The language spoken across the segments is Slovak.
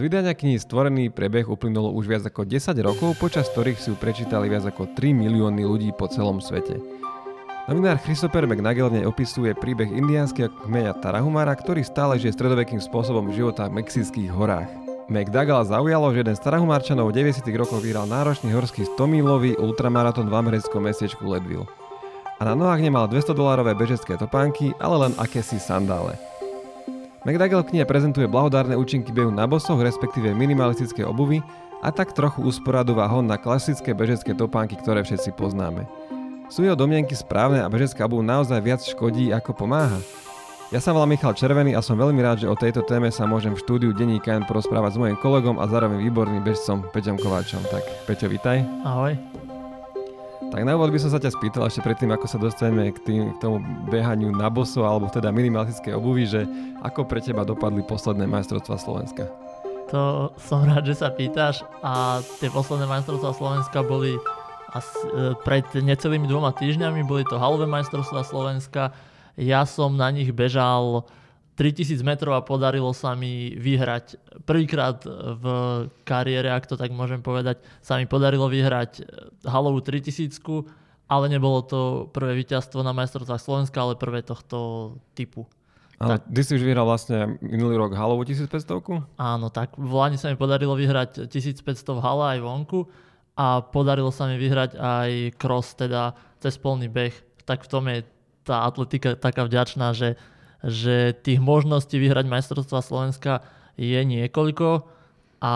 vydania knihy Stvorený prebeh uplynulo už viac ako 10 rokov, počas ktorých si ju prečítali viac ako 3 milióny ľudí po celom svete. Novinár Christopher McNagel v nej opisuje príbeh indiánskeho kmeňa Tarahumara, ktorý stále žije stredovekým spôsobom života v mexických horách. McDougalla zaujalo, že jeden z Tarahumárčanov v 90. rokoch vyhral náročný horský 100-mílový ultramaratón v americkom mestečku Leadville. A na nohách nemal $200 bežecké topánky, ale len akési sandále. McDougall v knihe prezentuje blahodárne účinky behu na bosoch, respektíve minimalistické obuvy, a tak trochu usporadúva hon na klasické bežecké topánky, ktoré všetci poznáme. Sú jeho domnienky správne a bežecká obuv naozaj viac škodí ako pomáha? Ja sa volám Michal Červený a som veľmi rád, že o tejto téme sa môžem v štúdiu Denníka N porozprávať s mojím kolegom a zároveň výborným bežcom Peťom Kováčom. Tak Peťo, vitaj. Ahoj. Tak na úvod by som sa ťa spýtal ešte predtým, ako sa dostaneme k tomu behaniu na boso alebo teda minimalistickej obuvi, že ako pre teba dopadli posledné majstrovstvá Slovenska? To som rád, že sa pýtaš, a tie posledné majstrovstvá Slovenska boli pred necelými 2 týždňami, boli to halové majstrovstvá Slovenska. Ja som na nich bežal 3000 metrov a podarilo sa mi vyhrať. Prvýkrát v kariére, ak to tak môžem povedať, sa mi podarilo vyhrať halovú 3000, ale nebolo to prvé víťazstvo na majstrovstvách Slovenska, ale prvé tohto typu. Ale ty si už vyhral vlastne minulý rok halovú 1500? Áno, tak v Lani sa mi podarilo vyhrať 1500 v hale aj vonku. A podarilo sa mi vyhrať aj cross, teda cez polný beh. Tak v tom je tá atletika taká vďačná, že tých možností vyhrať majstrovstvá Slovenska je niekoľko, a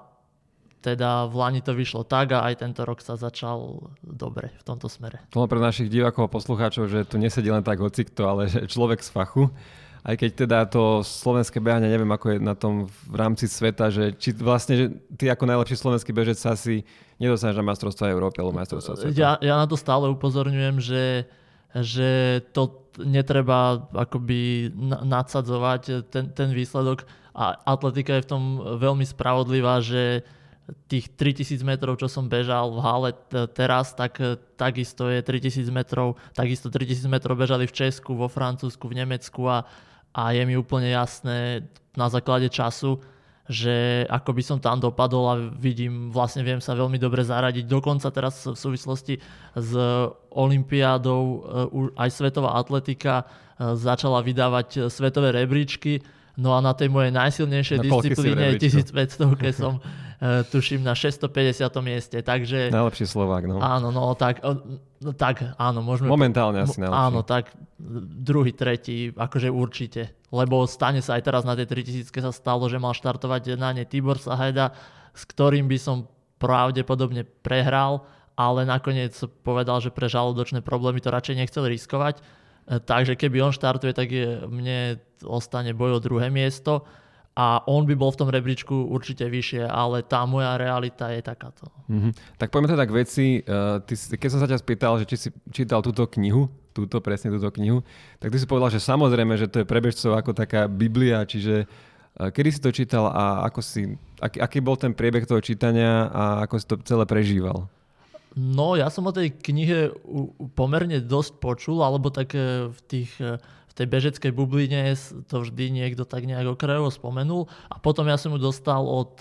teda v Lani to vyšlo tak a aj tento rok sa začal dobre v tomto smere. To pre našich divákov a poslucháčov, že tu nesedí len tak hocikto, ale že človek z fachu. Aj keď teda to slovenské behanie, neviem ako je na tom v rámci sveta, že či vlastne, že ty ako najlepší slovenský bežec sa asi nedostaneš na majstrovstvá Európy alebo majstrovstvá sveta. Ja na to stále upozorňujem, že to netreba akoby nadsadzovať ten výsledok, a atletika je v tom veľmi spravodlivá, že tých 3000 metrov, čo som bežal v hale teraz, tak takisto je 3000 metrov, takisto 3000 metrov bežali v Česku, vo Francúzsku, v Nemecku, a je mi úplne jasné na základe času, že ako by som tam dopadol, a viem sa veľmi dobre zaradiť. Dokonca teraz v súvislosti s olympiádou aj svetová atletika začala vydávať svetové rebríčky. No a na tej mojej najsilnejšej disciplíne 1500, keď som tuším na 650. mieste. Takže najlepší Slovák, no. Áno, no tak áno, môžeme. Momentálne asi najlepší. Áno, tak druhý, tretí, akože určite. Lebo stane sa aj teraz na tej 3000 sa stalo, že mal štartovať na ne Tibor Sahajda, s ktorým by som pravdepodobne prehral, ale nakoniec povedal, že pre žalúdočné problémy to radšej nechcel riskovať. Takže keby on štartuje, tak mne ostane boj o druhé miesto a on by bol v tom rebríčku určite vyššie, ale tá moja realita je takáto. Tak poďme teda k veci. Keď som sa ťa spýtal, že či si čítal túto knihu, presne túto knihu, tak ty si povedal, že samozrejme, že to je pre bežcov ako taká Biblia, čiže kedy si to čítal a aký bol ten priebeh toho čítania a ako si to celé prežíval? No, ja som o tej knihe pomerne dosť počul, alebo tak v tej bežeckej bubline to vždy niekto tak nejak okrajovo spomenul, a potom ja som ju dostal od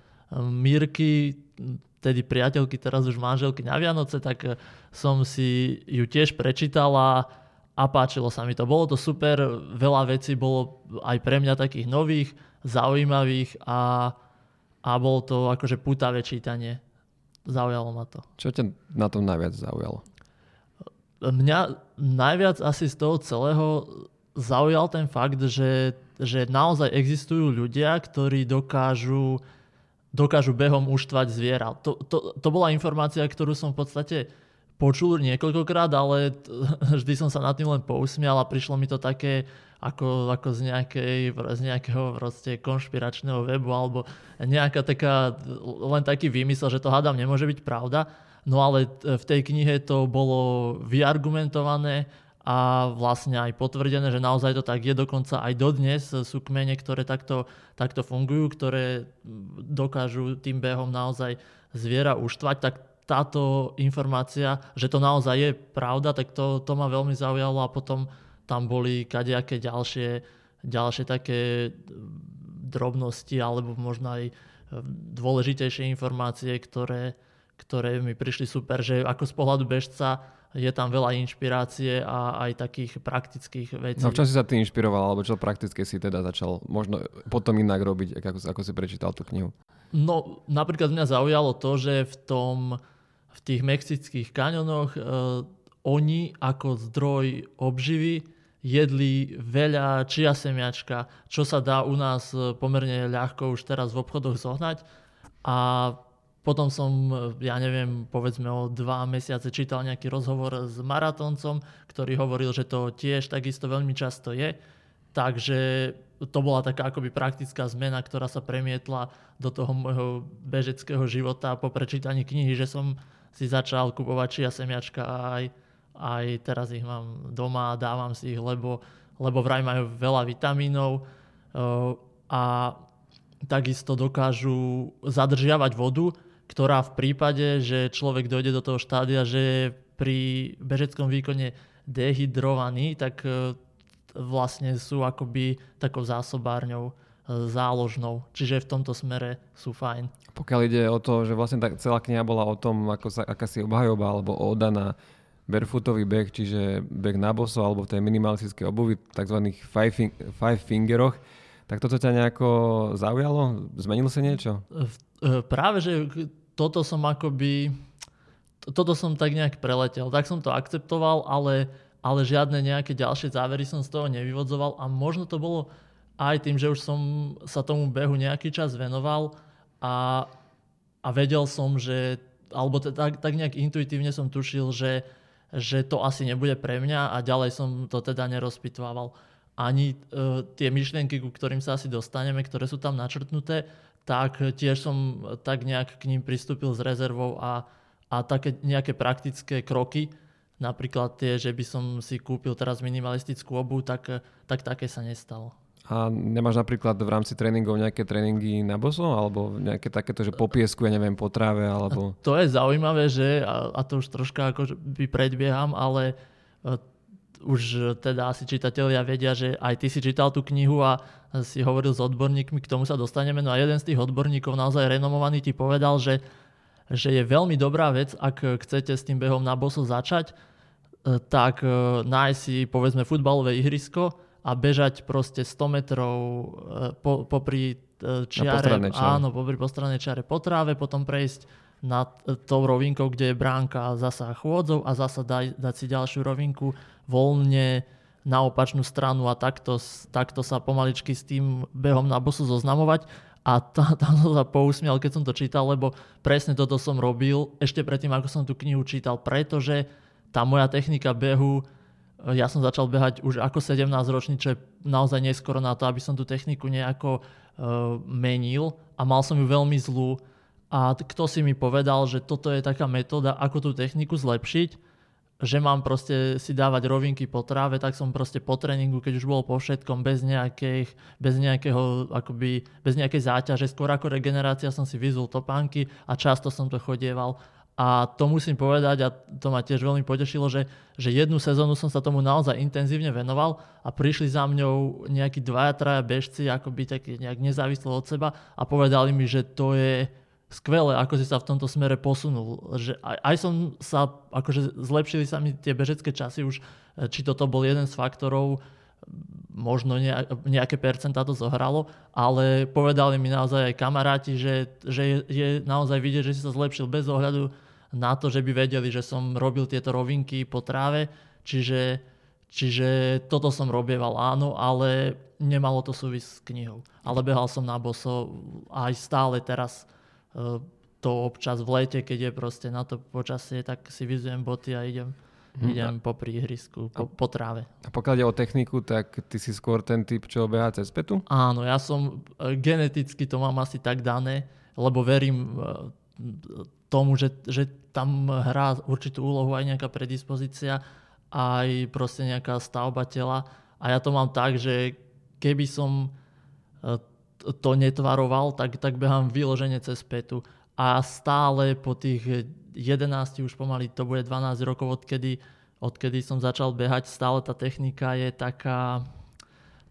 Mirky, tedy priateľky, teraz už manželky, na Vianoce, tak som si ju tiež prečítal a páčilo sa mi to. Bolo to super, veľa vecí bolo aj pre mňa takých nových, zaujímavých, a bolo to akože pútavé čítanie. Zaujalo ma to. Čo ťa na tom najviac zaujalo? Mňa najviac asi z toho celého zaujal ten fakt, že naozaj existujú ľudia, ktorí dokážu behom uštvať zviera. To bola informácia, ktorú som v podstate počul niekoľkokrát, ale vždy som sa nad tým len pousmial a prišlo mi to také ako z nejakého proste konšpiračného webu, alebo nejaká taká, len taký výmysel, že to hádam nemôže byť pravda. No ale v tej knihe to bolo vyargumentované a vlastne aj potvrdené, že naozaj to tak je. Dokonca aj dodnes sú kmene, ktoré takto fungujú, ktoré dokážu tým behom naozaj zviera uštvať. Tak táto informácia, že to naozaj je pravda, tak to ma veľmi zaujalo. A potom tam boli kadejaké ďalšie také drobnosti alebo možno aj dôležitejšie informácie, ktoré mi prišli super, že ako z pohľadu bežca je tam veľa inšpirácie a aj takých praktických vecí. No v čom si sa ty inšpiroval, alebo čo praktické si teda začal možno potom inak robiť, ako si prečítal tú knihu? No napríklad mňa zaujalo to, že v tých mexických kaňonoch oni ako zdroj obživy jedli veľa čia semiačka, čo sa dá u nás pomerne ľahko už teraz v obchodoch zohnať. A potom som, ja neviem, povedzme o 2 mesiace čítal nejaký rozhovor s maratóncom, ktorý hovoril, že to tiež takisto veľmi často je. Takže to bola taká akoby praktická zmena, ktorá sa premietla do toho môjho bežeckého života po prečítaní knihy, že som si začal kupovať čia semiačka a aj teraz ich mám doma a dávam si ich, lebo vraj majú veľa vitamínov a takisto dokážu zadržiavať vodu, ktorá v prípade, že človek dojde do toho štádia, že je pri bežeckom výkone dehydrovaný, tak vlastne sú akoby takou zásobárňou záložnou. Čiže v tomto smere sú fajn. Pokiaľ ide o to, že vlastne tá celá kniha bola o tom, aká si obhajoba alebo óda na barefootový beh, čiže beh na boso alebo v tej minimalistickej obuvi, tzv. five fingeroch, tak toto ťa nejako zaujalo? Zmenilo sa niečo? Práve, že toto som tak nejak preletel. Tak som to akceptoval, ale žiadne nejaké ďalšie závery som z toho nevyvodzoval a možno to bolo aj tým, že už som sa tomu behu nejaký čas venoval a vedel som, že alebo tak nejak intuitívne som tušil, že to asi nebude pre mňa a ďalej som to teda nerozpitvával. Ani tie myšlienky, ku ktorým sa asi dostaneme, ktoré sú tam načrtnuté, tak tiež som tak nejak k ním pristúpil s rezervou a také nejaké praktické kroky, napríklad tie, že by som si kúpil teraz minimalistickú obuv, tak také sa nestalo. A nemáš napríklad v rámci tréningov nejaké tréningy na boso? Alebo nejaké takéto, že po piesku, ja neviem, po tráve? Alebo... To je zaujímavé, že, a to už troška akože predbieham, ale už teda asi čitatelia vedia, že aj ty si čítal tú knihu a si hovoril s odborníkmi, k tomu sa dostaneme. No a jeden z tých odborníkov, naozaj renomovaný, ti povedal, že je veľmi dobrá vec, ak chcete s tým behom na boso začať, tak nájsť si povedzme futbalové ihrisko a bežať proste 100 metrov popri čiare, popri postrannej čiare po tráve, potom prejsť nad tou rovinkou, kde je bránka zasa chôdzou a zasa dať si ďalšiu rovinku voľne na opačnú stranu a takto sa pomaličky s tým behom na boso zoznamovať. A tam som sa pousmial, keď som to čítal, lebo presne toto som robil ešte predtým, ako som tú knihu čítal, pretože tá moja technika behu, ja som začal behať už ako 17-ročný, čo je naozaj neskoro na to, aby som tú techniku nejako menil a mal som ju veľmi zlú. A kto si mi povedal, že toto je taká metóda, ako tú techniku zlepšiť, že mám proste si dávať rovinky po tráve, tak som proste po tréningu, keď už bolo po všetkom, bez nejakej záťaže, skôr ako regenerácia som si vyzul topánky a často som to chodieval. A to musím povedať, a to ma tiež veľmi potešilo, že jednu sezónu som sa tomu naozaj intenzívne venoval a prišli za mňou nejakí 2-3 bežci, akoby taký nejak nezávislo od seba a povedali mi, že to je skvelé, ako si sa v tomto smere posunul. Že aj som sa, akože zlepšili sa mi tie bežecké časy už, či toto bol jeden z faktorov, možno nejaké percentá to zohralo, ale povedali mi naozaj aj kamaráti, že je naozaj vidieť, že si sa zlepšil bez ohľadu na to, že by vedeli, že som robil tieto rovinky po tráve, čiže toto som robieval, áno, ale nemalo to súvisť s knihou. Ale behal som na boso aj stále teraz to občas v lete, keď je proste na to počasie, tak si vyzujem boty a idem popri ihrisku, po tráve. A pokiaľ ide o techniku, tak ty si skôr ten typ, čo behá cez pätu? Áno, ja som geneticky to mám asi tak dané, lebo verím tomu, že tam hrá určitú úlohu aj nejaká predispozícia, aj proste nejaká stavba tela. A ja to mám tak, že keby som to netvaroval, tak behám vyložene cez pätu. A stále po tých 11, už pomaly to bude 12 rokov, odkedy som začal behať, stále tá technika je taká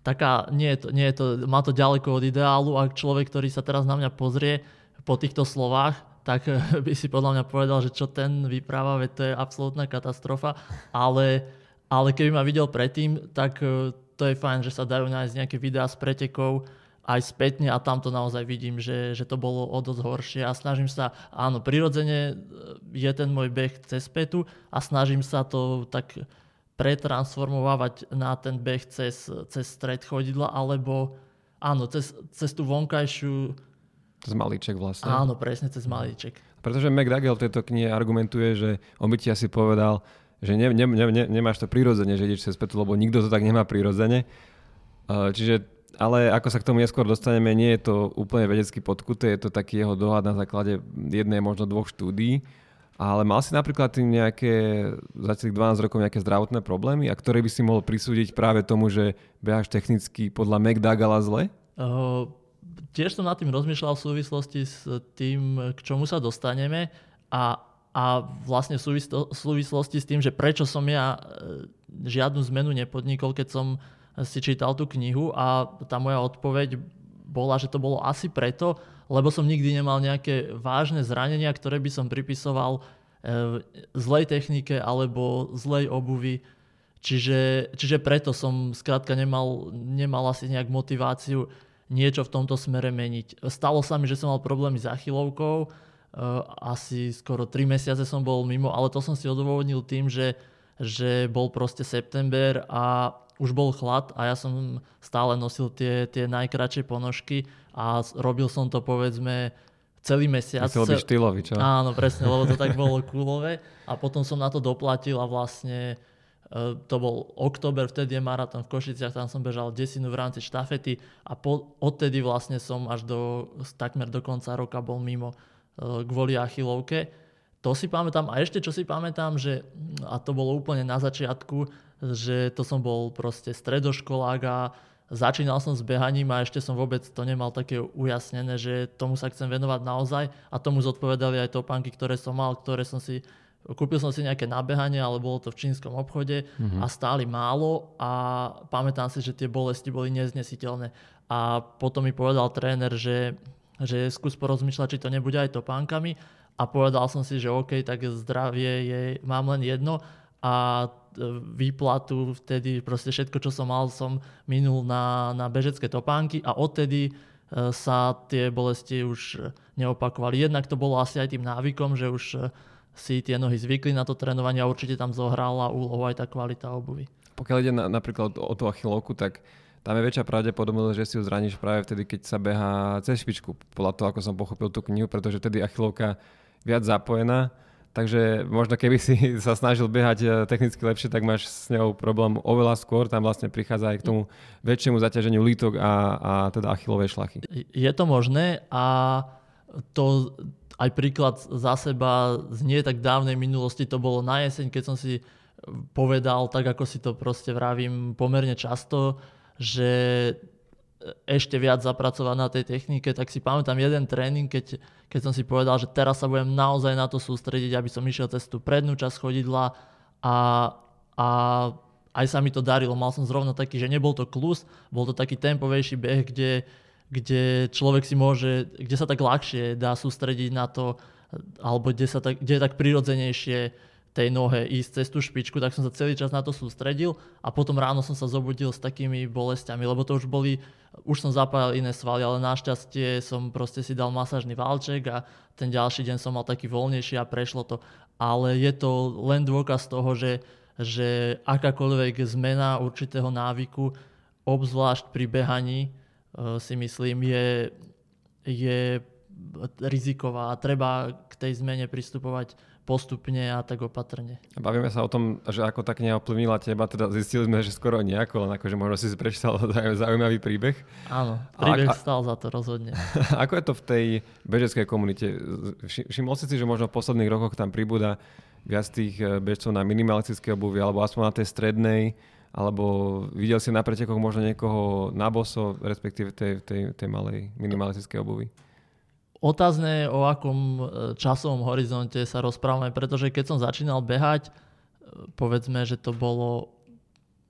má to ďaleko od ideálu, ak človek, ktorý sa teraz na mňa pozrie po týchto slovách, tak by si podľa mňa povedal, že čo ten vypráva, veď to je absolútna katastrofa, ale keby ma videl predtým, tak to je fajn, že sa dajú nájsť nejaké videá z pretekov aj spätne a tam to naozaj vidím, že to bolo o dosť horšie a snažím sa, áno, prirodzene je ten môj beh cez pätu a snažím sa to tak pretransformovať na ten beh cez stred chodidla, alebo áno, cez tú vonkajšiu... Cez malíček vlastne. Áno, presne cez malíček. Pretože McDougall v tejto knihe argumentuje, že on by ti asi povedal, že nemáš to prirodzene, že ideš cez pätu, lebo nikto to tak nemá prirodzene. Čiže, ale ako sa k tomu neskôr dostaneme, nie je to úplne vedecky podkuté, je to taký jeho dohľad na základe jednej, možno dvoch štúdií. Ale mal si napríklad tým za tých 12 rokov nejaké zdravotné problémy, a ktoré by si mohol prisúdiť práve tomu, že beháš technicky podľa McDougalla zle? Tiež som nad tým rozmýšľal v súvislosti s tým, k čomu sa dostaneme a vlastne v súvislosti s tým, že prečo som ja žiadnu zmenu nepodnikol, keď som si čítal tú knihu, a tá moja odpoveď bola, že to bolo asi preto, lebo som nikdy nemal nejaké vážne zranenia, ktoré by som pripisoval zlej technike alebo zlej obuvi. Čiže preto som skrátka nemal asi nejak motiváciu niečo v tomto smere meniť. Stalo sa mi, že som mal problémy s achilovkou, asi skoro 3 mesiace som bol mimo, ale to som si odôvodnil tým, že bol proste september a už bol chlad a ja som stále nosil tie najkratšie ponožky a robil som to povedzme celý mesiac. Chcel byť štýlový, čo? Áno, presne, lebo to tak bolo coolové a potom som na to doplatil a vlastne to bol október, vtedy je maratón v Košiciach, tam som bežal desinu v rámci štafety a odtedy vlastne som až takmer do konca roka bol mimo kvôli achilovke. To si pamätám a ešte čo si pamätám, a to bolo úplne na začiatku, že to som bol proste stredoškolák a začínal som s behaním a ešte som vôbec to nemal také ujasnené, že tomu sa chcem venovať naozaj a tomu zodpovedali aj topánky, ktoré som mal, kúpil som si nejaké nabehanie, ale bolo to v čínskom obchode a stáli málo a pamätám si, že tie bolesti boli neznesiteľné. A potom mi povedal tréner, že skús porozmýšľať, či to nebude aj topánkami a povedal som si, že OK, tak zdravie mám len jedno a výplatu vtedy proste všetko, čo som mal, som minul na bežecké topánky a odtedy sa tie bolesti už neopakovali. Jednak to bolo asi aj tým návykom, že už si tie nohy zvykli na to trénovanie a určite tam zohrala úlohu aj tá kvalita obuvy. Pokiaľ ide napríklad o tú achilovku, tak tam je väčšia pravdepodobnosť, že si ju zraníš práve vtedy, keď sa behá cez špičku. Podľa toho, ako som pochopil tú knihu, pretože vtedy achilovka viac zapojená. Takže možno keby si sa snažil behať technicky lepšie, tak máš s ňou problém oveľa skôr. Tam vlastne prichádza aj k tomu väčšiemu zaťaženiu lítok a teda achilovej šlachy. Je to možné a to aj príklad za seba z nie tak dávnej minulosti, to bolo na jeseň, keď som si povedal, tak ako si to proste vravím pomerne často, že ešte viac zapracovať na tej technike, tak si pamätám jeden tréning, keď som si povedal, že teraz sa budem naozaj na to sústrediť, aby som išiel cez tú prednú časť chodidla a aj sa mi to darilo. Mal som zrovna taký, že nebol to klus, bol to taký tempovejší beh, kde človek si kde sa tak ľahšie dá sústrediť na to, alebo kde je tak prirodzenejšie tej nohe ísť cez tú špičku, tak som sa celý čas na to sústredil a potom ráno som sa zobudil s takými bolestiami, lebo to už som zapájal iné svaly, ale našťastie som proste si dal masážny valček a ten ďalší deň som mal taký voľnejší a prešlo to. Ale je to len dôkaz toho, že akákoľvek zmena určitého návyku, obzvlášť pri behaní, si myslím, je riziková a treba k tej zmene pristupovať postupne a tak opatrne. Bavíme sa o tom, že ako tá kniha ovplyvnila teba, teda zistili sme, že skoro nejako, len akože možno si prečítal zaujímavý príbeh. Áno, príbeh stál za to rozhodne. Ako je to v tej bežeckej komunite? Všimol si, že možno v posledných rokoch tam pribúda viac tých bežcov na minimalistické obuvi, alebo aspoň na tej strednej, alebo videl si na pretekoch možno niekoho na boso, respektíve tej malej minimalistickej obuvi? Otázne, o akom časovom horizonte sa rozprávame, pretože keď som začínal behať, povedzme, že to bolo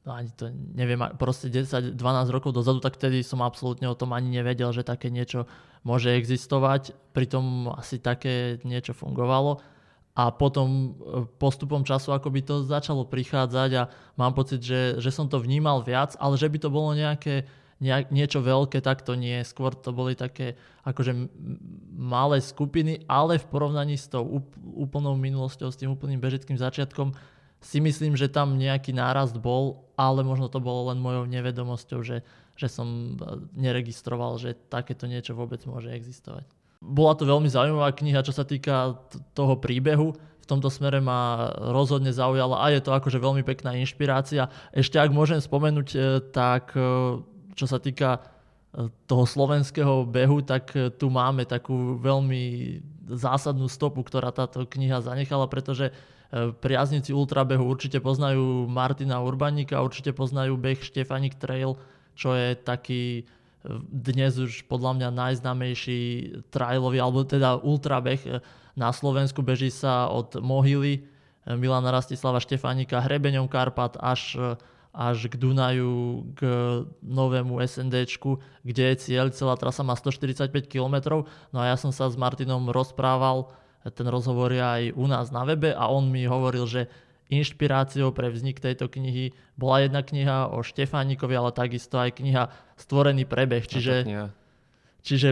ani to neviem, proste 10-12 rokov dozadu, tak vtedy som absolútne o tom ani nevedel, že také niečo môže existovať. Pritom asi také niečo fungovalo. A potom postupom času akoby to začalo prichádzať a mám pocit, že som to vnímal viac, ale že by to bolo niečo veľké, tak to nie. Skôr to boli také akože malé skupiny, ale v porovnaní s tou úplnou minulosťou, s tým úplným bežeckým začiatkom si myslím, že tam nejaký nárast bol, ale možno to bolo len mojou nevedomosťou, že som neregistroval, že takéto niečo vôbec môže existovať. Bola to veľmi zaujímavá kniha, čo sa týka toho príbehu. V tomto smere ma rozhodne zaujala a je to akože veľmi pekná inšpirácia. Ešte ak môžem spomenúť, tak čo sa týka toho slovenského behu, tak tu máme takú veľmi zásadnú stopu, ktorá táto kniha zanechala, pretože priaznici ultrabehu určite poznajú Martina Urbaníka, určite poznajú beh Štefanik Trail, čo je taký dnes už podľa mňa najznámejší trailový, alebo teda ultrabeh na Slovensku. Beží sa od Mohyly Milana Rastislava Štefánika hrebeňom Karpat až k Dunaju, k novému SNDčku, kde je cieľ, celá trasa má 145 km. No a ja som sa s Martinom rozprával, ten rozhovor je aj u nás na webe a on mi hovoril, že inšpiráciou pre vznik tejto knihy bola jedna kniha o Štefánikovi, ale takisto aj kniha Stvorený prebeh. Čiže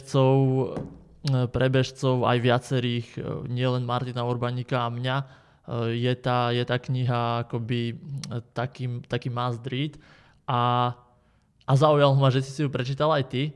prebežcov aj viacerých, nielen Martina Urbaníka a mňa, je tá kniha akoby taký must read a zaujalo ma, že si ju prečítal aj ty.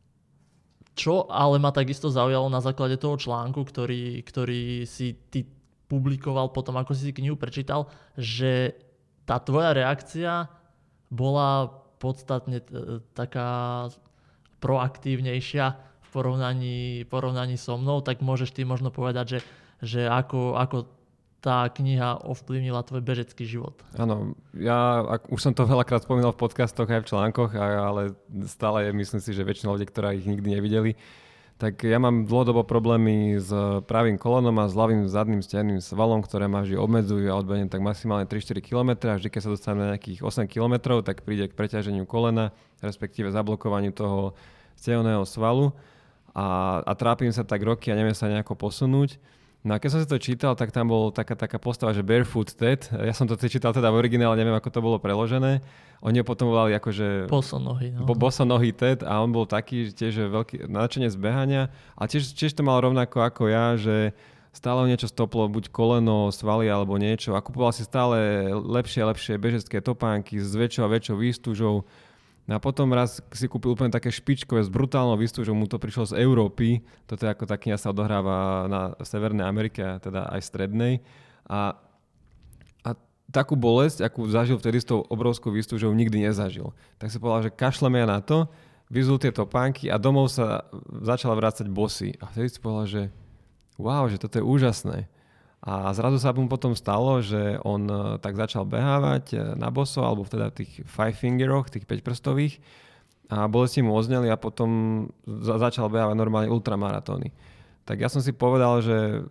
Čo ale ma takisto zaujalo na základe toho článku, ktorý si ty publikoval potom, ako si knihu prečítal, že tá tvoja reakcia bola podstatne taká proaktívnejšia v porovnaní so mnou, tak môžeš ty možno povedať, že ako tá kniha ovplyvnila tvoj bežecký život. Áno, ja už som to veľakrát spomínal v podcastoch aj v článkoch, ale stále myslím si, že väčšina ľudí, ktorá ich nikdy nevideli, tak ja mám dlhodobo problémy s pravým kolonom a s ľavým zadným stehenným svalom, ktoré ma vždy obmedzujú a odbehnem tak maximálne 3-4 km a vždy, keď sa dostanem na nejakých 8 km, tak príde k preťaženiu kolena, respektíve zablokovaniu toho stehenného svalu a trápim sa tak roky a neviem sa nejako posunúť. No a keď som si to čítal, tak tam bol taká postava, že Barefoot Ted. Ja som to čítal teda v originále, neviem, ako to bolo preložené. Oni ho potom volali akože bosonohý Ted a on bol taký tiež veľký nadšenec z behania. A tiež to mal rovnako ako ja, že stále niečo stoplo, buď koleno, svaly alebo niečo. A kupoval si stále lepšie a lepšie bežecké topánky s väčšou a väčšou výstužou. No a potom raz si kúpil úplne také špičkové s brutálnou výstužou, mu to prišlo z Európy. Toto je ako tá kniha sa odohráva na Severnej Amerike, teda aj Strednej. A takú bolesť, akú zažil vtedy s tou obrovskou výstužou, nikdy nezažil. Tak si povedal, že kašleme ja na to, vyzul tie topánky a domov sa začala vrácať bosy. A vtedy si povedal, že wow, že toto je úžasné. A zrazu sa mu potom stalo, že on tak začal behávať na boso, alebo teda v tých five fingeroch, tých 5 prstových. A bolesti mu ozneli a potom začal behávať normálne ultramaratóny. Tak ja som si povedal, že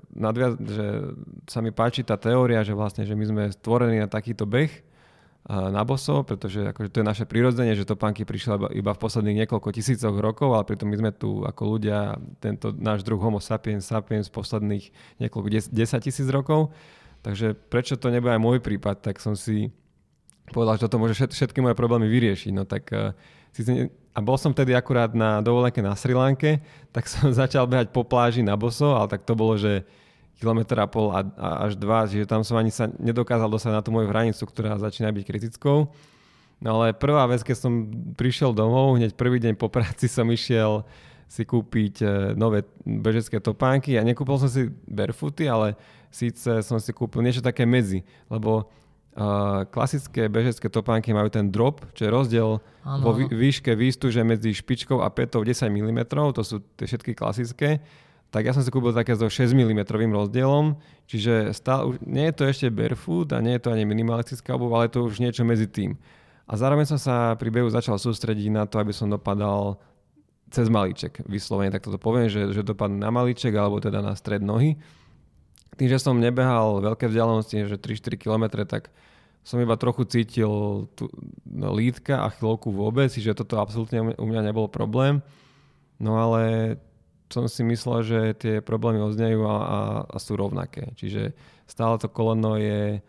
sa mi páči tá teória, že vlastne, že my sme stvorení na takýto beh na boso, pretože akože to je naše prirodzenie, že topánky prišli iba v posledných niekoľko tisícoch rokov, ale pritom my sme tu ako ľudia, tento náš druh Homo sapiens sapiens posledných niekoľko 10 000 rokov. Takže prečo to nebude aj môj prípad, tak som si povedal, že toto môže všetky moje problémy vyriešiť. No tak a bol som vtedy akurát na dovolenke na Sri Lanke, tak som začal behať po pláži na boso, ale tak to bolo, že 1,5 km až 2, čiže tam som ani sa nedokázal dostať na tú moju hranicu, ktorá začína byť kritickou. No ale prvá vec, keď som prišiel domov, hneď prvý deň po práci som išiel si kúpiť nové bežecké topánky a nekúpil som si barefooty, ale síce som si kúpil niečo také medzi, lebo klasické bežecké topánky majú ten drop, čo je rozdiel vo výške výstuže medzi špičkou a pätou 10 mm, to sú tie všetky klasické. Tak ja som si kúpil také so 6 mm rozdielom, čiže nie je to ešte barefoot a nie je to ani minimalistická obuv, ale je to už niečo medzi tým. A zároveň som sa pri behu začal sústrediť na to, aby som dopadal cez malíček. Vyslovene tak toto poviem, že dopadnem na malíček alebo teda na stred nohy. Tým, že som nebehal veľké vzdialenosti, že 3-4 km, tak som iba trochu cítil lítka a chvíľku vôbec, že toto absolútne u mňa nebol problém. No ale som si myslel, že tie problémy odznejú a sú rovnaké. Čiže stále to koleno je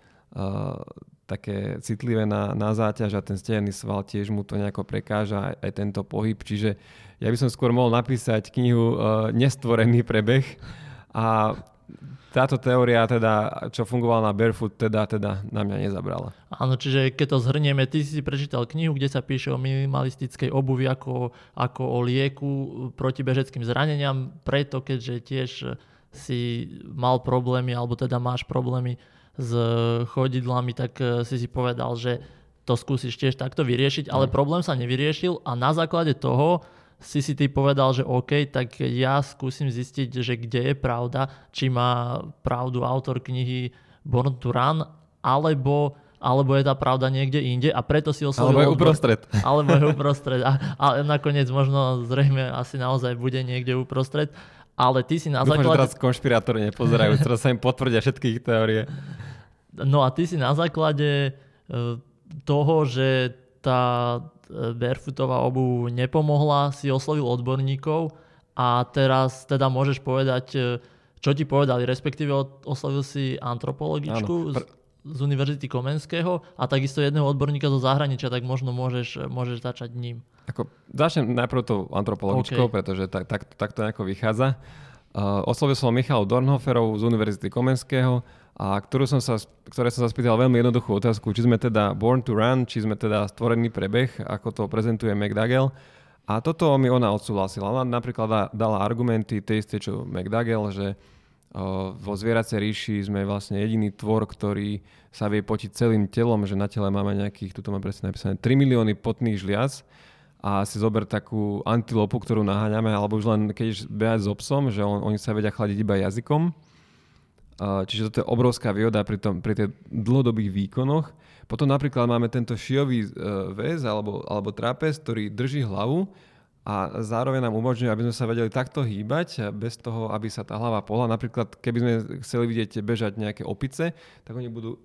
také citlivé na záťaž a ten stehenný sval tiež mu to nejako prekáža aj tento pohyb. Čiže ja by som skôr mohol napísať knihu Nestvorený prebeh a táto teória, teda, čo fungovala na Barefoot, teda na mňa nezabrala. Áno, čiže keď to zhrnieme, ty si prečítal knihu, kde sa píše o minimalistickej obuvi ako o lieku proti bežeckým zraneniam, preto keďže tiež si mal problémy, alebo teda máš problémy s chodidlami, tak si povedal, že to skúsiš tiež takto vyriešiť, ale problém sa nevyriešil a na základe toho si ty povedal, že OK, tak ja skúsim zistiť, že kde je pravda, či má pravdu autor knihy Born to Run, alebo je tá pravda niekde inde a preto si oslovil... Alebo je uprostred. Alebo je uprostred. A nakoniec možno zrejme asi naozaj bude niekde uprostred. Ale ty si na základe... Dúfam, že teraz konšpirátori nepozerajú, teraz sa im potvrdia všetky ich teórie. No a ty si na základe toho, že tá barefootová obuv nepomohla, si oslovil odborníkov a teraz teda môžeš povedať, čo ti povedali, respektíve oslovil si antropologičku z Univerzity Komenského a takisto jedného odborníka zo zahraničia, tak možno môžeš začať ním. Začnem najprv tou antropologičkou, pretože tak to nejako vychádza. Oslovil som Michalu Dornhoferovú z Univerzity Komenského, a ktoré som sa spýtal veľmi jednoduchú otázku, či sme teda born to run, či sme teda stvorený prebeh, ako to prezentuje McDougall. A toto mi ona odsúhlasila. Ona napríklad dala argumenty tie isté, čo McDougall, že vo zvieracej ríši sme vlastne jediný tvor, ktorý sa vie potiť celým telom, že na tele máme nejakých, tuto mám presne napísané, 3 milióny potných žliaz a si zober takú antilopu, ktorú naháňame, alebo už len keď ideš behať s obsom, že oni sa vedia chladiť iba jazykom. Čiže toto je obrovská výhoda pri tých dlhodobých výkonoch. Potom napríklad máme tento šijový väz alebo trapez, ktorý drží hlavu a zároveň nám umožňuje, aby sme sa vedeli takto hýbať bez toho, aby sa tá hlava pohla. Napríklad, keby sme chceli vidieť bežať nejaké opice, tak oni budú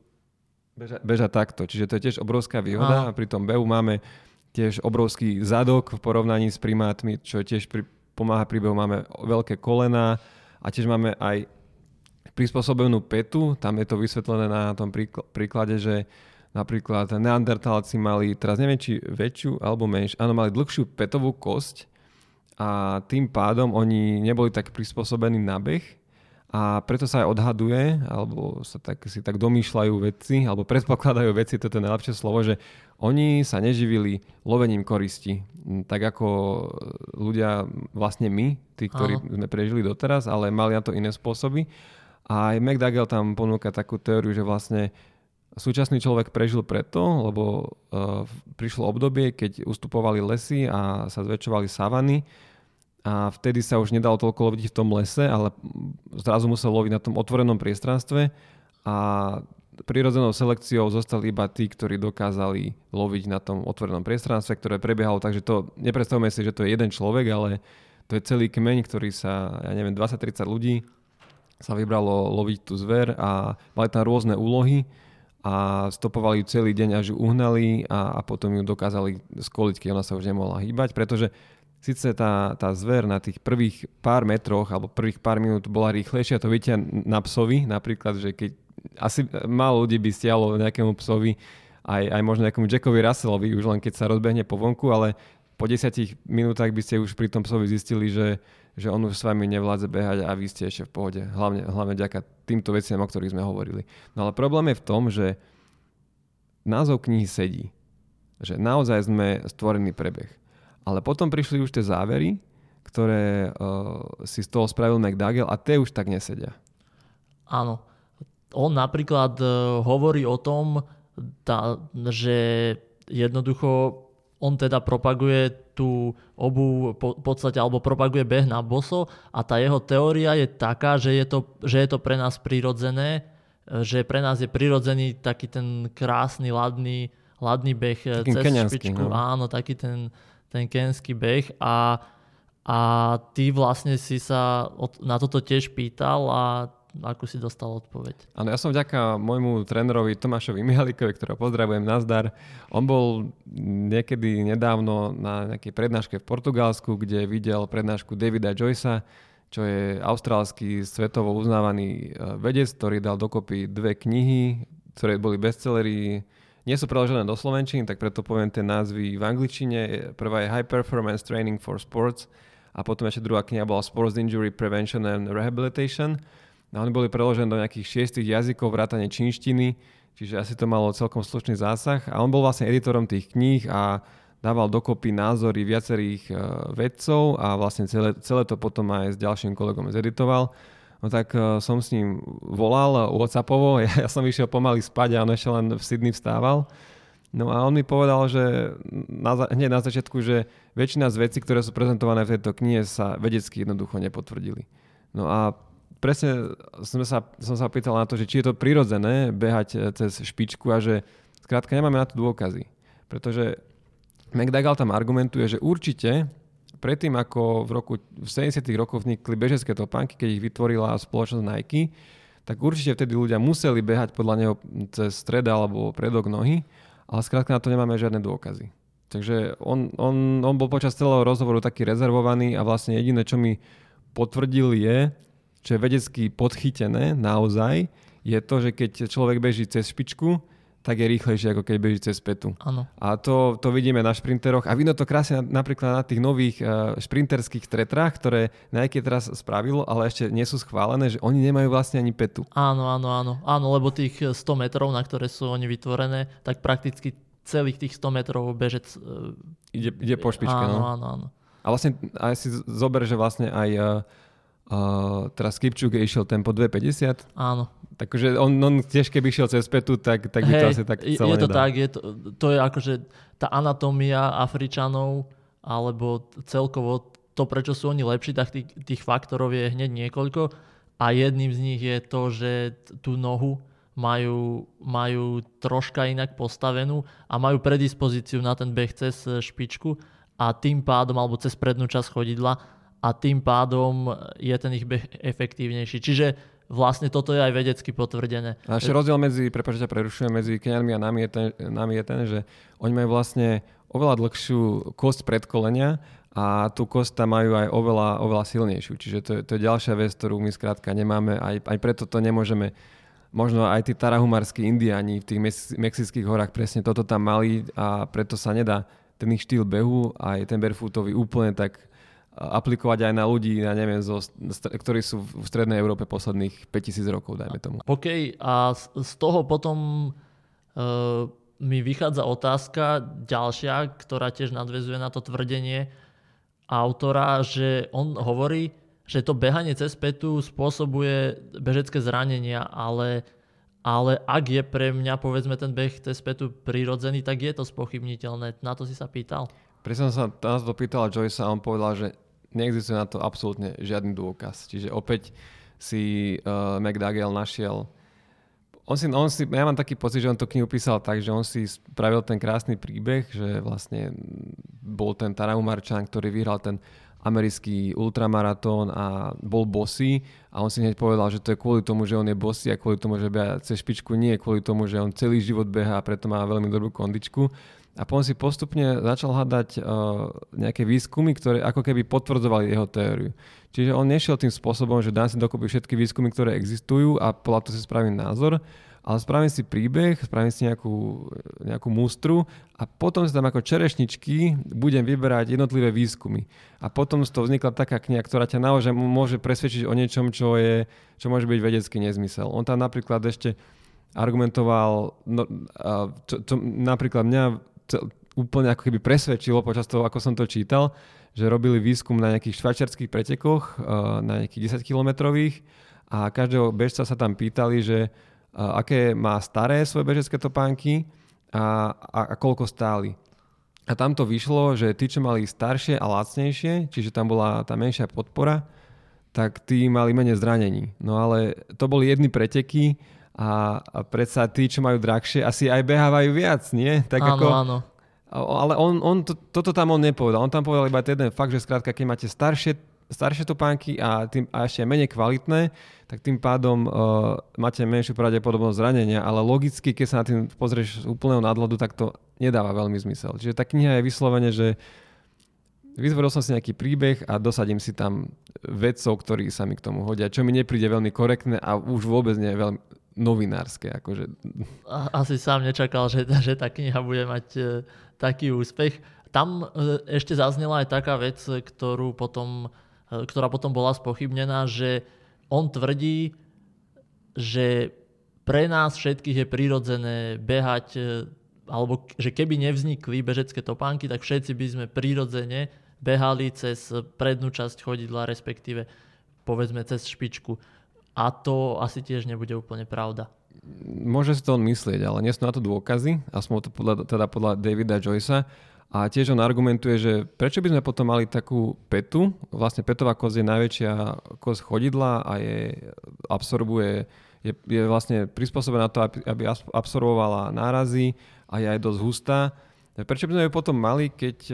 bežať takto. Čiže to je tiež obrovská výhoda. A pri tom behu máme tiež obrovský zadok v porovnaní s primátmi, čo tiež pomáha pri behu. Máme veľké kolená a tiež máme aj prispôsobenú pätu, tam je to vysvetlené na tom príklade, že napríklad neandertálci mali, teraz neviem, či väčšiu alebo menšiu, áno, mali dlhšiu pätovú kosť a tým pádom oni neboli tak prispôsobení na beh a preto sa aj odhaduje, alebo si tak domýšľajú veci, alebo predpokladajú veci, toto je najlepšie slovo, že oni sa neživili lovením koristi, tak ako ľudia, vlastne my, tí, ktorí sme prežili doteraz, ale mali na to iné spôsoby. A aj McDougall tam ponúka takú teóriu, že vlastne súčasný človek prežil preto, lebo prišlo obdobie, keď ustupovali lesy a sa zväčšovali savany a vtedy sa už nedalo toľko loviť v tom lese, ale zrazu musel loviť na tom otvorenom priestranstve a prirodzenou selekciou zostali iba tí, ktorí dokázali loviť na tom otvorenom priestranstve, ktoré prebiehalo, takže to nepredstavme si, že to je jeden človek, ale to je celý kmeň, ktorý sa, 20-30 ľudí sa vybralo loviť tú zver a mali tam rôzne úlohy a stopovali ju celý deň, až ju uhnali a potom ju dokázali skoliť, keď ona sa už nemohla hýbať, pretože síce tá zver na tých prvých pár metroch alebo prvých pár minút bola rýchlejšia, to viete na psovi, napríklad, že keď asi málo ľudí by stiahlo nejakému psovi aj možno nejakému Jackovi Russellovi, už len keď sa rozbehne po vonku, ale po 10 minútach by ste už pri tom psovi zistili, že on už s vami nevládze behať a vy ste ešte v pohode. Hlavne vďaka týmto veciam, o ktorých sme hovorili. No ale problém je v tom, že názov knihy sedí. Že naozaj sme stvorený prebeh. Ale potom prišli už tie závery, ktoré si z toho spravil McDougall a tie už tak nesedia. Áno. On napríklad hovorí o tom, že jednoducho on teda propaguje tú obuv v podstate, alebo propaguje beh na boso a tá jeho teória je taká, že je to pre nás prirodzené, že pre nás je prirodzený taký ten krásny, ladný beh taký cez keňanský, špičku. No. Áno, taký ten keňský beh a ty vlastne si sa na toto tiež pýtal a akú si dostal odpoveď. Áno, ja som vďaka môjmu trénerovi Tomášovi Mihalikovi, ktorého pozdravujem, nazdar. On bol niekedy nedávno na nejakej prednáške v Portugalsku, kde videl prednášku Davida Joycea, čo je austrálsky svetovo uznávaný vedec, ktorý dal dokopy 2 knihy, ktoré boli bestsellery. Nie sú preložené do slovenčiny, tak preto poviem tie názvy v angličtine. Prvá je High Performance Training for Sports a potom ešte druhá kniha bola Sports Injury Prevention and Rehabilitation. A oni boli preložené do nejakých 6 jazykov, vrátane čínštiny, čiže asi to malo celkom slušný zásah. A on bol vlastne editorom tých kníh a dával dokopy názory viacerých vedcov a vlastne celé to potom aj s ďalším kolegom zeditoval. No tak som s ním volal WhatsAppovo, ja som išiel pomaly spať a on ešte len v Sydney vstával. No a on mi povedal, že hneď na začiatku, že väčšina z vecí, ktoré sú prezentované v tejto knihe, sa vedecky jednoducho nepotvrdili. No a presne som sa pýtal na to, že či je to prirodzené behať cez špičku a že skrátka nemáme na to dôkazy. Pretože McDougall tam argumentuje, že určite predtým, ako v 70. rokoch vnikli bežecké topánky, keď ich vytvorila spoločnosť Nike, tak určite vtedy ľudia museli behať podľa neho cez stred alebo predok nohy, ale skrátka na to nemáme žiadne dôkazy. Takže on bol počas celého rozhovoru taký rezervovaný a vlastne jediné, čo mi potvrdil je, čo je vedecky podchytené naozaj, je to, že keď človek beží cez špičku, tak je rýchlejšie, ako keď beží cez pätu. Áno. A to vidíme na šprinteroch. A vidno to krásne napríklad na tých nových šprinterských tretrách, ktoré Nike teraz spravilo, ale ešte nie sú schválené, že oni nemajú vlastne ani pätu. Áno, lebo tých 100 metrov, na ktoré sú oni vytvorené, tak prakticky celých tých 100 metrov bežec ide po špičke. Áno. A vlastne aj si zober, že vlastne aj teraz Kipchoge išiel tempo 2,50. Áno. Takže on tiež keby išiel cez pätu, tak by to asi tak celé je to nedal. tak, to je akože tá anatómia Afričanov, alebo celkovo to, prečo sú oni lepší, tak tých faktorov je hneď niekoľko a jedným z nich je to, že tú nohu majú troška inak postavenú a majú predispozíciu na ten beh cez špičku a tým pádom, alebo cez prednú časť chodidla a tým pádom je ten ich beh efektívnejší. Čiže vlastne toto je aj vedecky potvrdené. A ešte rozdiel medzi Keňanmi a nami je ten, že oni majú vlastne oveľa dlhšiu kosť predkolenia a tú kosť tam majú aj oveľa silnejšiu. Čiže to je ďalšia vec, ktorú my skrátka nemáme. Aj preto to nemôžeme. Možno aj tí tarahumarskí indiáni v tých mexických horách presne toto tam mali a preto sa nedá ten ich štýl behu aj ten barefootový úplne tak aplikovať aj na ľudí, ktorí sú v strednej Európe posledných 5000 rokov, dajme tomu. OK, a z toho potom mi vychádza otázka ďalšia, ktorá tiež nadväzuje na to tvrdenie autora, že on hovorí, že to behanie cez pätu spôsobuje bežecké zranenia, ale ak je pre mňa, povedzme, ten beh cez pätu prirodzený, tak je to spochybniteľné. Na to si sa pýtal? Presne som sa nás to pýtal Joyce a on povedal, že neexistuje na to absolútne žiadny dôkaz. Čiže opäť si McDougall našiel. Ja mám taký pocit, že on to knihu písal tak, že on si spravil ten krásny príbeh, že vlastne bol ten Tarahumarčan, ktorý vyhral ten americký ultramaratón a bol bossy a on si hneď povedal, že to je kvôli tomu, že on je bossy a kvôli tomu, že beha cez špičku, nie kvôli tomu, že on celý život beha a preto má veľmi dobrú kondičku. A potom si postupne začal hľadať nejaké výskumy, ktoré ako keby potvrdzovali jeho teóriu. Čiže on nešiel tým spôsobom, že dám si dokopy všetky výskumy, ktoré existujú a podľa toho si spravím názor, ale spravím si príbeh, spravím si nejakú mústru a potom si tam ako čerešničky budem vyberať jednotlivé výskumy. A potom z toho vznikla taká kniha, ktorá ťa naozaj môže presvedčiť o niečom, čo môže byť vedecký nezmysel. On tam napríklad ešte argumentoval, napríklad mňa úplne ako keby presvedčilo počas toho, ako som to čítal, že robili výskum na nejakých švajčiarskych pretekoch, na nejakých 10-kilometrových a každého bežca sa tam pýtali, že aké má staré svoje bežecké topánky a koľko stáli. A tam to vyšlo, že tí, čo mali staršie a lacnejšie, čiže tam bola tá menšia podpora, tak tí mali menej zranení. No ale to boli jedny preteky a predsa tí, čo majú drahšie, asi aj behávajú viac, nie? Tak áno. Ale toto tam on nepovedal. On tam povedal iba jeden fakt, že skrátka, keď máte staršie staršie topánky a ešte menej kvalitné, tak tým pádom máte menšiu pravdepodobnosť zranenia, ale logicky, keď sa na tým pozrieš z úplného nadhľadu, tak to nedáva veľmi zmysel. Čiže tá kniha je vyslovene, že vytvoril som si nejaký príbeh a dosadím si tam vedcov, ktorí sa mi k tomu hodia, čo mi nepríde veľmi korektné a už vôbec nie je veľmi novinárske. Akože. Asi sám nečakal, že tá kniha bude mať taký úspech. Tam ešte zaznela aj taká vec, ktorá potom bola spochybnená, že on tvrdí, že pre nás všetkých je prirodzené behať, alebo že keby nevznikli bežecké topánky, tak všetci by sme prirodzene behali cez prednú časť chodidla, respektíve povedzme cez špičku. A to asi tiež nebude úplne pravda. Môže si to on myslieť, ale nie sú na to dôkazy, aspoň to podľa Davida Joycea. A tiež on argumentuje, že prečo by sme potom mali takú petu, vlastne petová kosť je najväčšia kosť chodidla a je vlastne prispôsobená na to, aby absorbovala nárazy a je aj dosť hustá. Prečo by sme ju potom mali, keď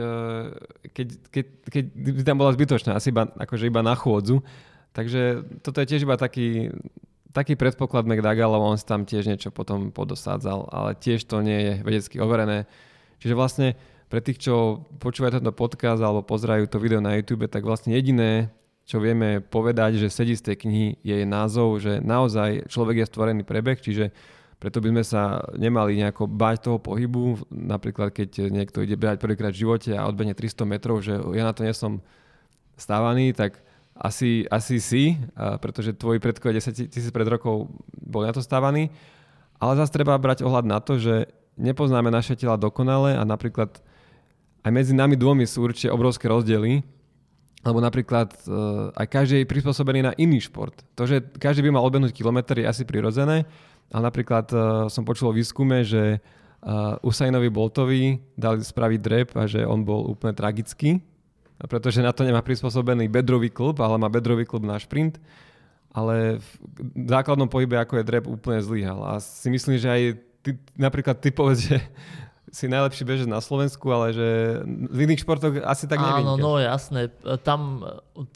by tam bola zbytočná, asi iba na chôdzu. Takže toto je tiež iba taký predpoklad McDougallov, on si tam tiež niečo potom podosádzal, ale tiež to nie je vedecky overené. Čiže vlastne pre tých, čo počúvajú tento podcast alebo pozerajú to video na YouTube, tak vlastne jediné, čo vieme povedať, že sedí z tej knihy, je jej názov, že naozaj človek je stvorený prebeh, čiže preto by sme sa nemali nejako báť toho pohybu. Napríklad, keď niekto ide behať prvýkrát v živote a odbehne 300 metrov, že ja na to nie som stávaný, tak asi si, pretože tvoji predkovia 10 000 pred rokov boli na to stávaní. Ale zase treba brať ohľad na to, že nepoznáme naše tela dokonale a napríklad aj medzi nami dvomi sú určite obrovské rozdiely, lebo napríklad aj každý je prispôsobený na iný šport. To, že každý by mal odbehnúť kilometr, je asi prirodzené, ale napríklad som počul o výskume, že Usainovi Boltovi dali spraviť drep a že on bol úplne tragický, pretože na to nemá prispôsobený bedrový klub, ale má bedrový klub na šprint, ale v základnom pohybe, ako je drep, úplne zlyhal. A si myslím, že aj napríklad ty povedz, že si najlepší bežec na Slovensku, ale že v iných športoch asi tak nevynikneš. Áno, no jasné. Tam,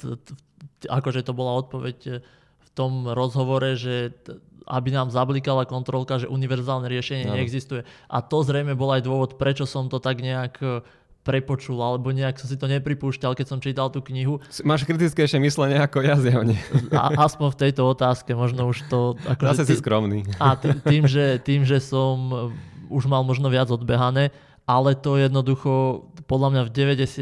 akože to bola odpoveď v tom rozhovore, že aby nám zablikala kontrolka, že univerzálne riešenie neexistuje. A to zrejme bol aj dôvod, prečo som to tak nejak prepočul, alebo nejak som si to nepripúšťal, keď som čítal tú knihu. Máš kritickejšie myslenie ako ja zjavne. Aspoň v tejto otázke, možno už to... Zase si skromný. A tým, že som už mal možno viac odbehané, ale to jednoducho podľa mňa v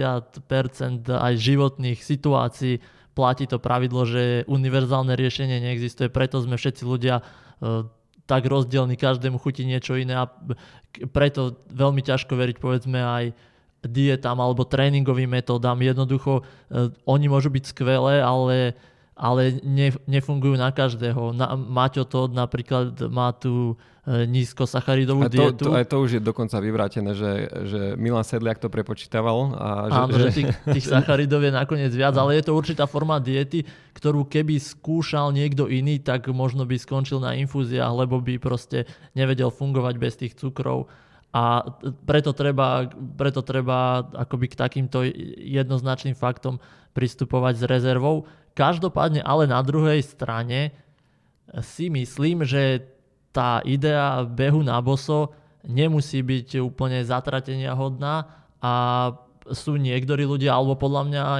90% aj životných situácií platí to pravidlo, že univerzálne riešenie neexistuje, preto sme všetci ľudia tak rozdielni, každému chutí niečo iné a preto veľmi ťažko veriť povedzme aj dietám alebo tréningovým metódam. Jednoducho oni môžu byť skvelé, ale nefungujú na každého. Maťo Todd napríklad má tú nízkosacharidovú dietu. Aj to už je dokonca vyvrátené, že Milan Sedliak to prepočítaval. Áno, že tých sacharidov je nakoniec viac, ale je to určitá forma diety, ktorú keby skúšal niekto iný, tak možno by skončil na infúziách, lebo by proste nevedel fungovať bez tých cukrov. A preto treba akoby k takýmto jednoznačným faktom pristupovať s rezervou. Každopádne ale na druhej strane si myslím, že tá idea behu na boso nemusí byť úplne zatratenia hodná a sú niektorí ľudia, alebo podľa mňa aj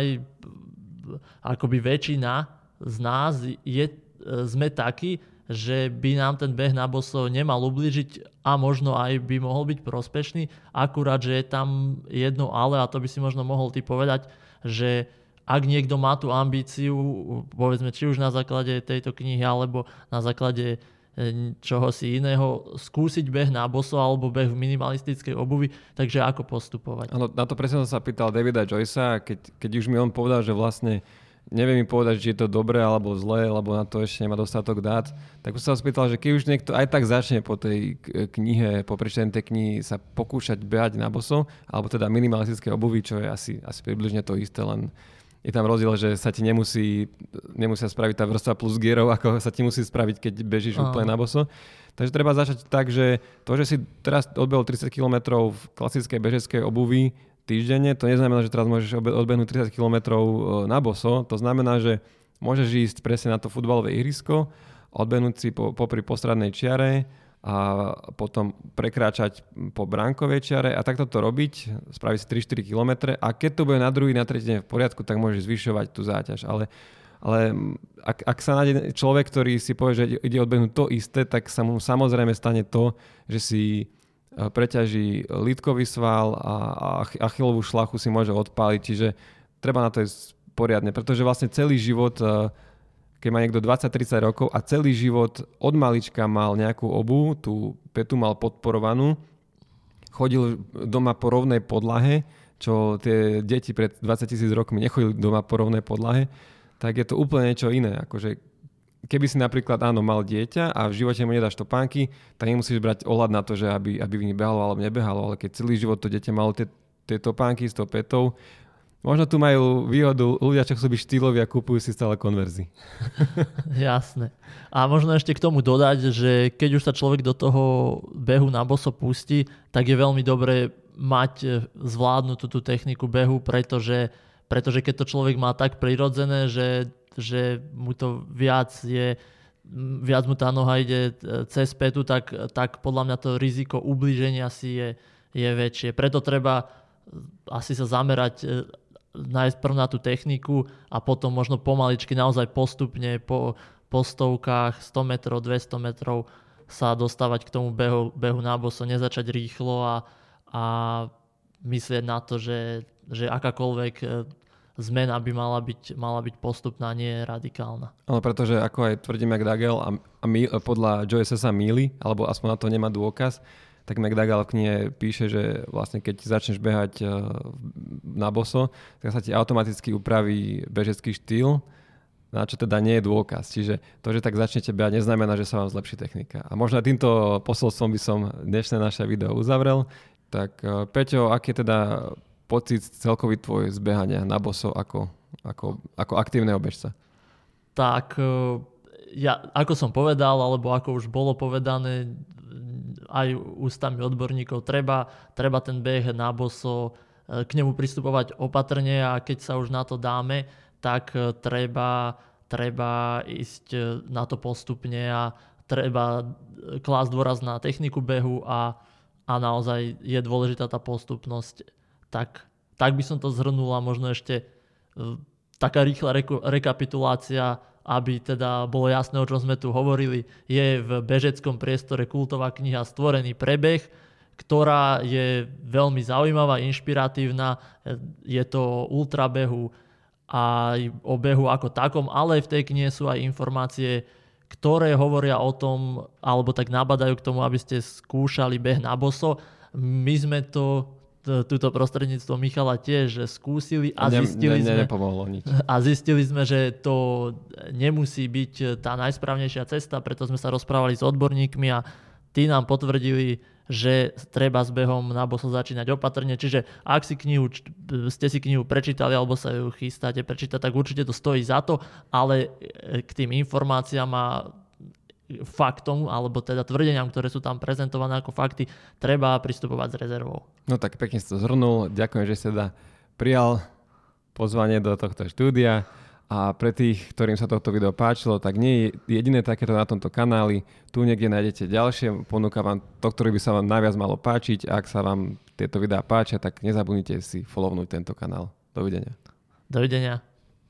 akoby väčšina z nás sme takí, že by nám ten beh na boso nemal ublížiť a možno aj by mohol byť prospešný. Akurát, že je tam jedno ale, a to by si možno mohol ty povedať, že ak niekto má tú ambíciu, povedzme, či už na základe tejto knihy, alebo na základe čohosi iného, skúsiť beh na boso alebo beh v minimalistickej obuvi, takže ako postupovať? Áno, na to presne som sa pýtal Davida Joycea, keď už mi on povedal, že vlastne neviem mi povedať, či je to dobré alebo zlé, lebo na to ešte nemá dostatok dát, tak už sa spýtal, že keď už niekto aj tak začne po tej knihe, po prečítaní tej knihy sa pokúšať behať na boso, alebo teda minimalistické obuvi, čo je asi približne to isté, len je tam rozdiel, že sa ti nemusia spraviť tá vrstva plus gierov, ako sa ti musí spraviť, keď bežíš úplne na boso. Takže treba začať tak, že to, že si teraz odbehol 30 km v klasickej bežeckej obuvi, týždenne. To neznamená, že teraz môžeš odbehnúť 30 km na boso. To znamená, že môžeš ísť presne na to futbalové ihrisko, odbehnúť si popri postradnej čiare a potom prekračať po bránkovej čiare a takto to robiť, spraviť si 3-4 km a keď to bude na druhý, na tretí deň v poriadku, tak môžeš zvyšovať tú záťaž. Ale ak sa nájde človek, ktorý si povie, že ide odbehnúť to isté, tak sa mu samozrejme stane to, že si preťaží lítkový sval a achilovú šlachu si môže odpáliť, čiže treba na to ísť poriadne, pretože vlastne celý život, keď má niekto 20-30 rokov a celý život od malička mal nejakú obuv, tú petu mal podporovanú, chodil doma po rovnej podlahe, čo tie deti pred 20 000 rokmi nechodili doma po rovnej podlahe, tak je to úplne niečo iné. Akože, keby si napríklad mal dieťa a v živote mu nedáš topánky, tak nemusíš brať ohľad na to, že aby v nich behalo alebo nebehalo, ale keď celý život to dieťa malo tie topánky s tou petou, možno tu majú výhodu ľudia, čo chcú byť štýloví a kúpujú si stále Conversy. Jasné. A možno ešte k tomu dodať, že keď už sa človek do toho behu na boso pustí, tak je veľmi dobré mať zvládnutú tú techniku behu, pretože keď to človek má tak prirodzené, že mu to viac mu tá noha ide cez petu, tak podľa mňa to riziko ublíženia si je väčšie. Preto treba asi sa zamerať najprv na tú techniku a potom možno pomaličky naozaj postupne po stovkách, 100 metrov, 200 metrov sa dostávať k tomu behu na boso, nezačať rýchlo a myslieť na to, že akákoľvek zmena by mala byť postupná, nie radikálna. Ale pretože ako aj tvrdí McDougall a podľa Joe sa míli, alebo aspoň na to nemá dôkaz, tak McDougall v knihe píše, že vlastne keď začneš behať na boso, tak sa ti automaticky upraví bežecký štýl, na čo teda nie je dôkaz. Čiže to, že tak začnete behať, neznamená, že sa vám zlepší technika. A možno týmto posolstvom by som dnešné naše video uzavrel. Tak Peťo, aký je teda pocit celkový tvoj z behania na boso ako aktívneho bežca? Tak ja, ako som povedal, alebo ako už bolo povedané aj ústami odborníkov, treba ten beh na boso k nemu pristupovať opatrne a keď sa už na to dáme, tak treba ísť na to postupne a treba klásť dôraz na techniku behu a naozaj je dôležitá tá postupnosť. Tak by som to zhrnul a možno ešte taká rýchla rekapitulácia, aby teda bolo jasné, o čom sme tu hovorili. Je v bežeckom priestore kultová kniha Stvorený pre beh, ktorá je veľmi zaujímavá, inšpiratívna. Je to ultrabehu a o behu ako takom, ale v tej knihe sú aj informácie, ktoré hovoria o tom, alebo tak nabadajú k tomu, aby ste skúšali beh na boso. My sme túto prostredníctvom Michala tiež skúsili a nepomohlo nič. A zistili sme, že to nemusí byť tá najsprávnejšia cesta, preto sme sa rozprávali s odborníkmi a tí nám potvrdili, že treba s behom na boso začínať opatrne. Čiže ak ste si knihu prečítali alebo sa ju chystáte prečítať, tak určite to stojí za to, ale k tým informáciám a faktom, alebo teda tvrdeniam, ktoré sú tam prezentované ako fakty, treba pristupovať s rezervou. No tak pekne si to zhrnul. Ďakujem, že si teda prijal pozvanie do tohto štúdia. A pre tých, ktorým sa tohto video páčilo, tak nie je jediné takéto na tomto kanáli. Tu niekde nájdete ďalšie. Ponúkam vám to, ktoré by sa vám najviac malo páčiť. Ak sa vám tieto videá páčia, tak nezabudnite si follownúť tento kanál. Dovidenia. Dovidenia.